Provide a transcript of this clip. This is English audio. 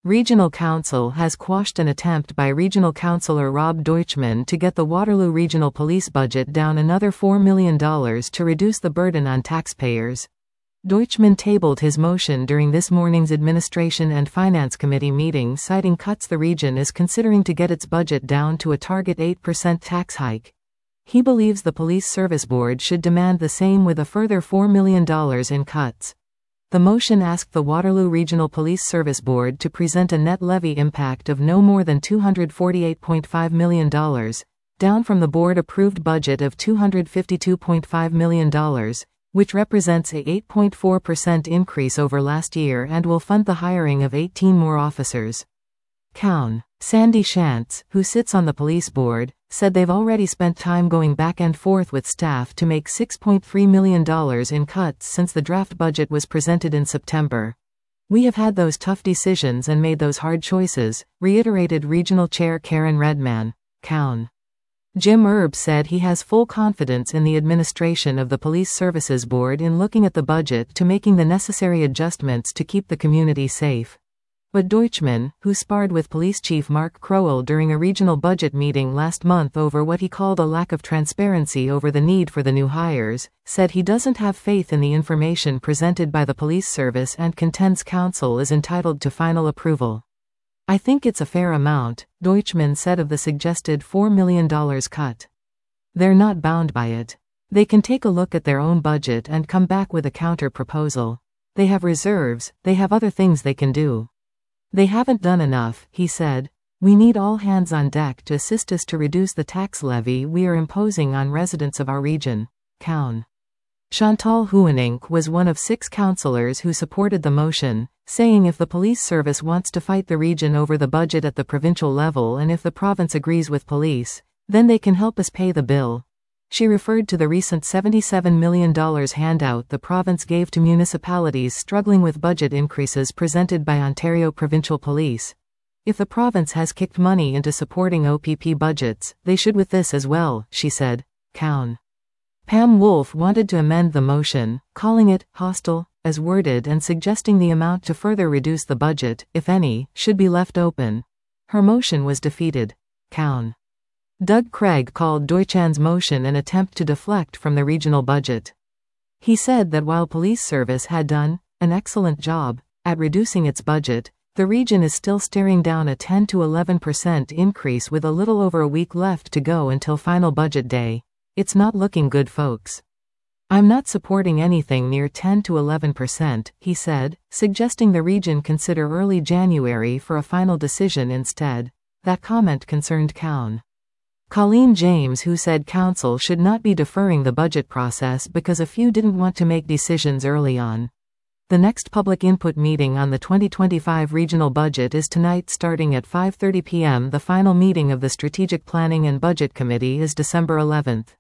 Regional Council has quashed an attempt by Regional Councillor Rob Deutschmann to get the Waterloo Regional Police budget down another $4 million to reduce the burden on taxpayers. Deutschmann tabled his motion during this morning's Administration and Finance Committee meeting, citing cuts the region is considering to get its budget down to a target 8% tax hike. He believes the Police Service Board should demand the same with a further $4 million in cuts. The motion asked the Waterloo Regional Police Service Board to present a net levy impact of no more than $248.5 million, down from the board-approved budget of $252.5 million, which represents a 8.4% increase over last year and will fund the hiring of 18 more officers. Cown. Sandy Shantz, who sits on the police board, said they've already spent time going back and forth with staff to make $6.3 million in cuts since the draft budget was presented in September. We have had those tough decisions and made those hard choices, reiterated Regional Chair Karen Redman. Cown. Jim Erb said he has full confidence in the administration of the Police Services Board in looking at the budget to making the necessary adjustments to keep the community safe. But Deutschmann, who sparred with Police Chief Mark Crowell during a regional budget meeting last month over what he called a lack of transparency over the need for the new hires, said he doesn't have faith in the information presented by the police service and contends council is entitled to final approval. I think it's a fair amount, Deutschmann said of the suggested $4 million cut. They're not bound by it. They can take a look at their own budget and come back with a counter proposal. They have reserves, they have other things they can do. They haven't done enough, he said. We need all hands on deck to assist us to reduce the tax levy we are imposing on residents of our region. Cown. Chantal Huenink was one of 6 councillors who supported the motion, saying if the police service wants to fight the region over the budget at the provincial level and if the province agrees with police, then they can help us pay the bill. She referred to the recent $77 million handout the province gave to municipalities struggling with budget increases presented by Ontario Provincial Police. If the province has kicked money into supporting OPP budgets, they should with this as well, she said. Cown. Pam Wolf wanted to amend the motion, calling it hostile, as worded, and suggesting the amount to further reduce the budget, if any, should be left open. Her motion was defeated. Cown. Doug Craig called Deutschmann's motion an attempt to deflect from the regional budget. He said that while police service had done an excellent job at reducing its budget, the region is still staring down a 10 to 11% increase with a little over a week left to go until final budget day. It's not looking good, folks. I'm not supporting anything near 10 to 11%, he said, suggesting the region consider early January for a final decision instead. That comment concerned Cown. Colleen James, who said council should not be deferring the budget process because a few didn't want to make decisions early on. The next public input meeting on the 2025 regional budget is tonight starting at 5:30 p.m. The final meeting of the Strategic Planning and Budget Committee is December 11th.